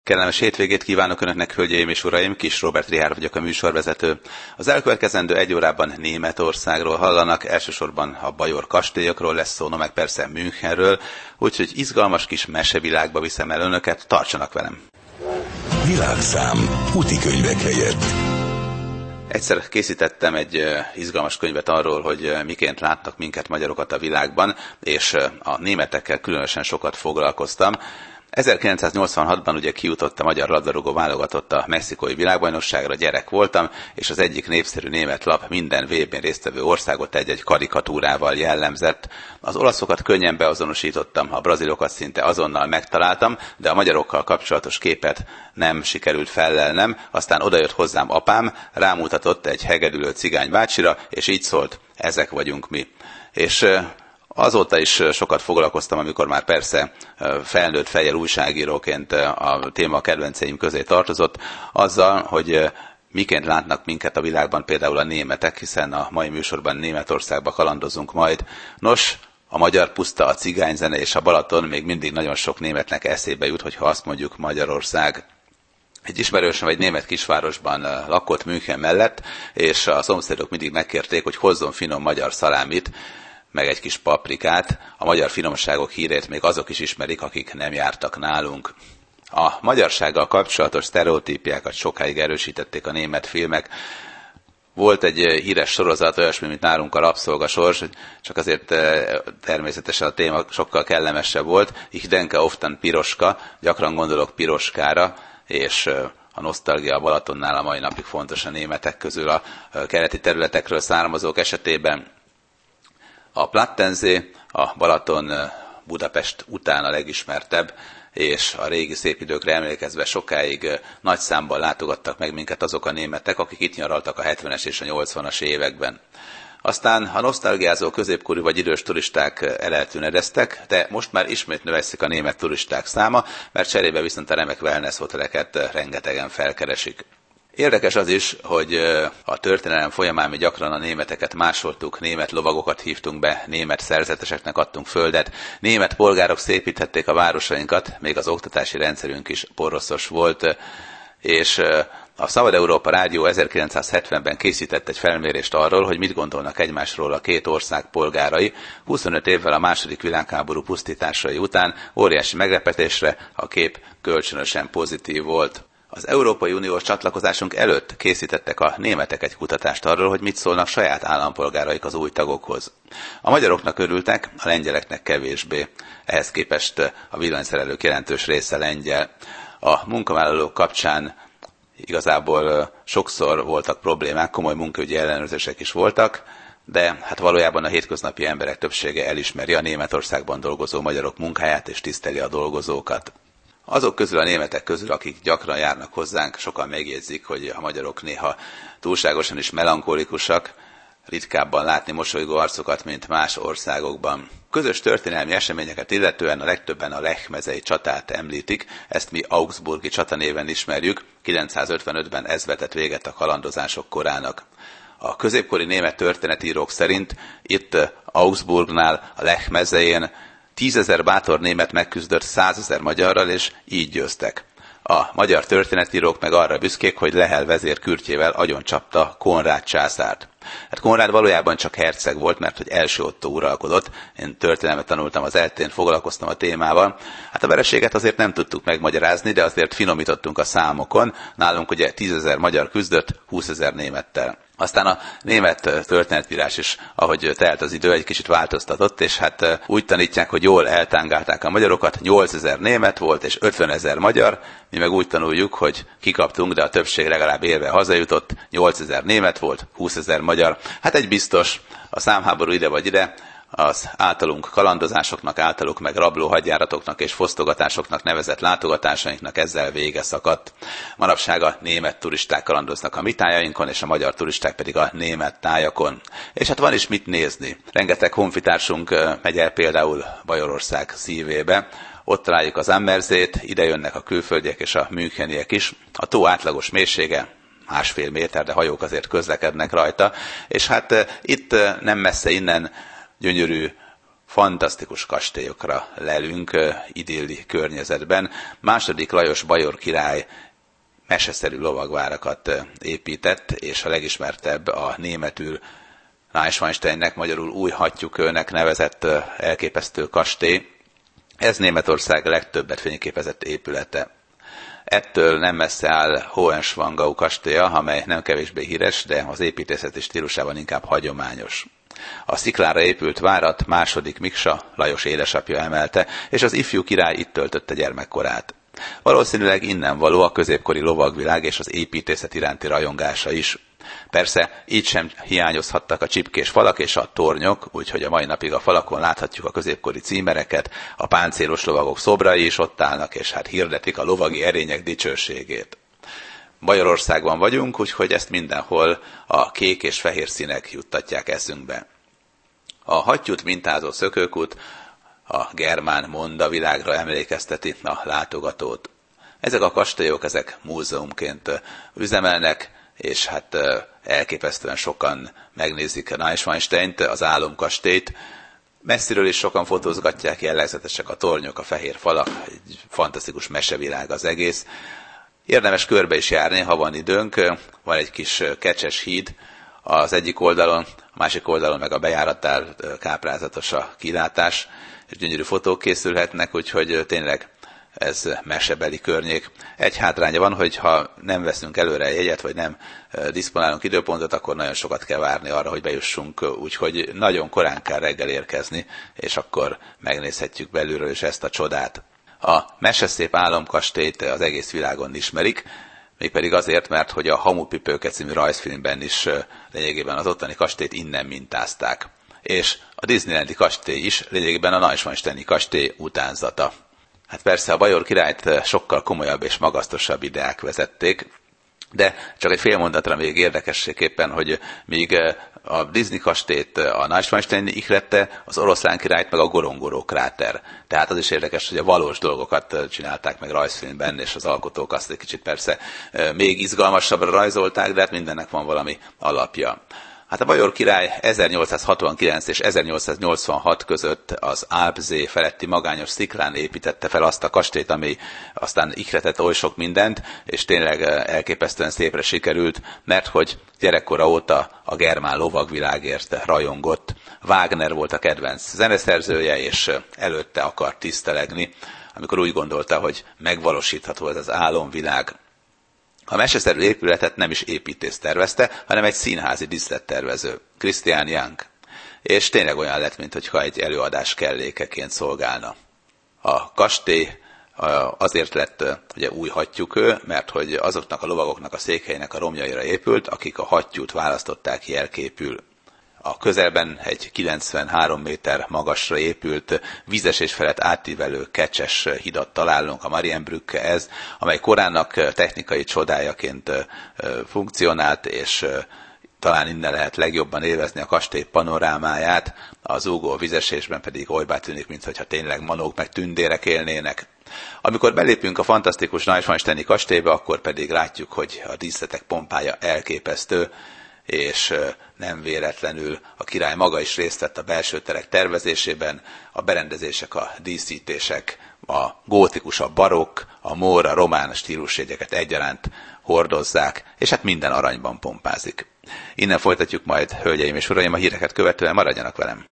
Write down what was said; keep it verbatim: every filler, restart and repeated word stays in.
Kellemes hétvégét kívánok Önöknek, hölgyeim és uraim, Kis Róbert Richárd vagyok, a műsorvezető. Az elkövetkezendő egy órában Németországról hallanak, elsősorban a bajor kastélyokról lesz szó, no meg persze Münchenről, úgyhogy izgalmas kis mesevilágba viszem el Önöket, tartsanak velem! Világszám útikönyvek helyett. Egyszer készítettem egy izgalmas könyvet arról, hogy miként látnak minket, magyarokat a világban, és a németekkel különösen sokat foglalkoztam. ezerkilencszáznyolcvanhatban ugye kijutott a magyar labdarúgó válogatott a mexikói világbajnokságra, gyerek voltam, és az egyik népszerű német lap minden vé bén résztvevő országot egy-egy karikatúrával jellemzett. Az olaszokat könnyen beazonosítottam, a brazilokat szinte azonnal megtaláltam, de a magyarokkal kapcsolatos képet nem sikerült fellelnem. Aztán odajött hozzám apám, rámutatott egy hegedülő cigány bácsira, és így szólt: ezek vagyunk mi. És azóta is sokat foglalkoztam, amikor már persze felnőtt fejjel újságíróként a téma kedvenceim közé tartozott, azzal, hogy miként látnak minket a világban például a németek, hiszen a mai műsorban Németországba kalandozunk majd. Nos, a magyar puszta, a cigányzene és a Balaton még mindig nagyon sok németnek eszébe jut, hogyha azt mondjuk Magyarország. Egy ismerősöm egy német kisvárosban lakott München mellett, és a szomszédok mindig megkérték, hogy hozzon finom magyar szalámit, meg egy kis paprikát. A magyar finomságok hírét még azok is ismerik, akik nem jártak nálunk. A magyarsággal kapcsolatos sztereotípiákat sokáig erősítették a német filmek. Volt egy híres sorozat, olyasmi, mint nálunk a Rabszolgasors, csak azért természetesen a téma sokkal kellemesebb volt. Ich denke oft an Piroska, gyakran gondolok Piroskára, és a nosztalgia a Balatonnál a mai napig fontos a németek közül a keleti területekről származók esetében. A Plattensee, a Balaton Budapest után a legismertebb, és a régi szép időkre emlékezve sokáig nagy számban látogattak meg minket azok a németek, akik itt nyaraltak a hetvenes és a nyolcvanas években. Aztán a nosztalgiázó középkorú vagy idős turisták eleltűnedeztek, de most már ismét növekszik a német turisták száma, mert cserébe viszont a remek wellness hoteleket rengetegen felkeresik. Érdekes az is, hogy a történelem folyamán mi gyakran a németeket másoltuk, német lovagokat hívtunk be, német szerzeteseknek adtunk földet, német polgárok szépíthették a városainkat, még az oktatási rendszerünk is poroszos volt, és a Szabad Európa Rádió ezerkilencszázhetvenben készített egy felmérést arról, hogy mit gondolnak egymásról a két ország polgárai. huszonöt évvel a második világháború pusztításai után óriási meglepetésre a kép kölcsönösen pozitív volt. Az Európai Uniós csatlakozásunk előtt készítettek a németek egy kutatást arról, hogy mit szólnak saját állampolgáraik az új tagokhoz. A magyaroknak örültek, a lengyeleknek kevésbé. Ehhez képest a villanyszerelők jelentős része lengyel. A munkavállalók kapcsán igazából sokszor voltak problémák, komoly munkaügyi ellenőrzések is voltak, de hát valójában a hétköznapi emberek többsége elismeri a Németországban dolgozó magyarok munkáját és tiszteli a dolgozókat. Azok közül a németek közül, akik gyakran járnak hozzánk, sokan megjegyzik, hogy a magyarok néha túlságosan is melankolikusak, ritkábban látni mosolygó arcokat, mint más országokban. Közös történelmi eseményeket illetően a legtöbben a Lech mezei csatát említik, ezt mi Augsburgi csata néven ismerjük, kilencszázötvenötben ez vetett véget a kalandozások korának. A középkori német történetírók szerint itt Augsburgnál, a Lech mezején tízezer bátor német megküzdött százezer magyarral, és így győztek. A magyar történetírók meg arra büszkék, hogy Lehel vezér kürtjével agyoncsapta Konrád császárt. Hát Konrád valójában csak herceg volt, mert hogy első Ottó uralkodott. Én történelmet tanultam az eltén, foglalkoztam a témával. Hát a vereséget azért nem tudtuk megmagyarázni, de azért finomítottunk a számokon. Nálunk ugye tízezer magyar küzdött húszezer némettel. Aztán a német történetírás is, ahogy telt az idő, egy kicsit változtatott, és hát úgy tanítják, hogy jól eltángálták a magyarokat, nyolcezer német volt és ötvenezer magyar, mi meg úgy tanuljuk, hogy kikaptunk, de a többség legalább élve hazajutott, nyolcezer német volt, húszezer magyar. Hát egy biztos, a számháború ide vagy ide, az általunk kalandozásoknak, általuk meg rabló hadjáratoknak és fosztogatásoknak nevezett látogatásainknak ezzel vége szakadt. Manapság a német turisták kalandoznak a mi tájainkon, és a magyar turisták pedig a német tájakon. És hát van is mit nézni. Rengeteg honfitársunk megy el például Bajorország szívébe, ott találjuk az Ammersét, ide jönnek a külföldiek és a müncheniek is. A tó átlagos mélysége másfél méter, de hajók azért közlekednek rajta, és hát itt nem messze innen gyönyörű fantasztikus kastélyokra lelünk idilli környezetben. Második Lajos bajor király meseszerű lovagvárakat épített, és a legismertebb a németül Neuschwansteinnek, magyarul új hattyúkőnek nevezett elképesztő kastély. Ez Németország legtöbbet fényképezett épülete. Ettől nem messze áll Hohenschwangau kastélya, amely nem kevésbé híres, de az építészeti stílusában inkább hagyományos. A sziklára épült várat második Miksa, Lajos édesapja emelte, és az ifjú király itt töltötte gyermekkorát. Valószínűleg innen való a középkori lovagvilág és az építészet iránti rajongása is. Persze így sem hiányozhattak a csipkés falak és a tornyok, úgyhogy a mai napig a falakon láthatjuk a középkori címereket, a páncélos lovagok szobrai is ott állnak, és hát hirdetik a lovagi erények dicsőségét. Magyarországban vagyunk, úgyhogy ezt mindenhol a kék és fehér színek juttatják eszünkbe. A hattyút mintázó szökőkút a germán monda világra emlékezteti a látogatót. Ezek a kastélyok, ezek múzeumként üzemelnek, és hát elképesztően sokan megnézik Neuschwansteint, az álomkastélyt. Messziről is sokan fotózgatják, jellegzetesek a tornyok, a fehér falak, egy fantasztikus mesevilág az egész. Érdemes körbe is járni, ha van időnk. Van egy kis kecses híd az egyik oldalon, a másik oldalon meg a bejáratnál káprázatos a kilátás, és gyönyörű fotók készülhetnek, úgyhogy tényleg ez mesebeli környék. Egy hátránya van, hogy ha nem veszünk előre jegyet, vagy nem diszponálunk időpontot, akkor nagyon sokat kell várni arra, hogy bejussunk, úgyhogy nagyon korán kell reggel érkezni, és akkor megnézhetjük belülről is ezt a csodát. A meseszép álomkastélyt az egész világon ismerik, mégpedig azért, mert hogy a Hamupipőke című rajzfilmben is lényegében az ottani kastélyt innen mintázták. És a Disneylandi kastély is lényegében a Neuschwansteini kastély utánzata. Hát persze a bajor királyt sokkal komolyabb és magasztosabb ideák vezették, de csak egy fél mondatra még érdekességképpen, hogy míg a Disney kastélyt a Neuschwansteini ihlette, az oroszlán királyt meg a Gorongoró kráter. Tehát az is érdekes, hogy a valós dolgokat csinálták meg rajzfilmben, és az alkotók azt egy kicsit persze még izgalmasabbra rajzolták, de hát mindennek van valami alapja. Hát a bajor király ezernyolcszázhatvankilenc és ezernyolcszáznyolcvanhat között az Alpzee feletti magányos sziklán építette fel azt a kastélyt, ami aztán ihletett oly sok mindent, és tényleg elképesztően szépre sikerült, mert hogy gyerekkora óta a germán lovagvilágért rajongott. Wagner volt a kedvenc zeneszerzője, és előtte akart tisztelegni, amikor úgy gondolta, hogy megvalósítható ez az álomvilág. A meseszerű épületet nem is építész tervezte, hanem egy színházi díszlettervező, Christian Jank. És tényleg olyan lett, mintha egy előadás kellékeként szolgálna. A kastély azért lett ugye új hattyúkő, mert hogy azoknak a lovagoknak a székhelynek a romjaira épült, akik a hattyút választották jelképül. A közelben egy kilencvenhárom méter magasra épült, vízesés felett átívelő kecses hidat találunk, a Marienbrücke ez, amely korának technikai csodájaként funkcionált, és talán innen lehet legjobban élvezni a kastély panorámáját, az úgó vízesésben pedig olybá tűnik, mintha tényleg manók meg tündérek élnének. Amikor belépünk a fantasztikus Neuschwansteini kastélyba, akkor pedig látjuk, hogy a díszletek pompája elképesztő, és nem véletlenül a király maga is részt vett a belső terek tervezésében, a berendezések, a díszítések, a gótikus, a barokk, a mór, a román stílusjegyeket egyaránt hordozzák, és hát minden aranyban pompázik. Innen folytatjuk majd, hölgyeim és uraim, a híreket követően maradjanak velem.